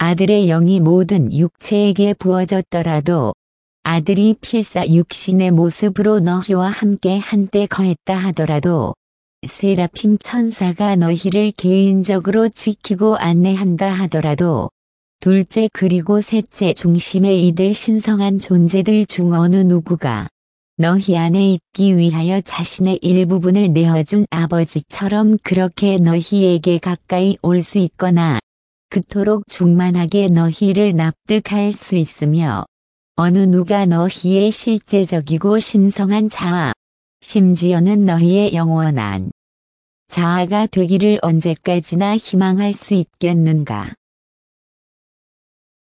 아들의 영이 모든 육체에게 부어졌더라도 아들이 필사 육신의 모습으로 너희와 함께 한때 거했다 하더라도 세라핌 천사가 너희를 개인적으로 지키고 안내한다 하더라도 둘째 그리고 셋째 중심에 이들 신성한 존재들 중 어느 누구가 너희 안에 있기 위하여 자신의 일부분을 내어준 아버지처럼 그렇게 너희에게 가까이 올 수 있거나 그토록 충만하게 너희를 납득할 수 있으며 어느 누가 너희의 실제적이고 신성한 자아 심지어는 너희의 영원한 자아가 되기를 언제까지나 희망할 수 있겠는가.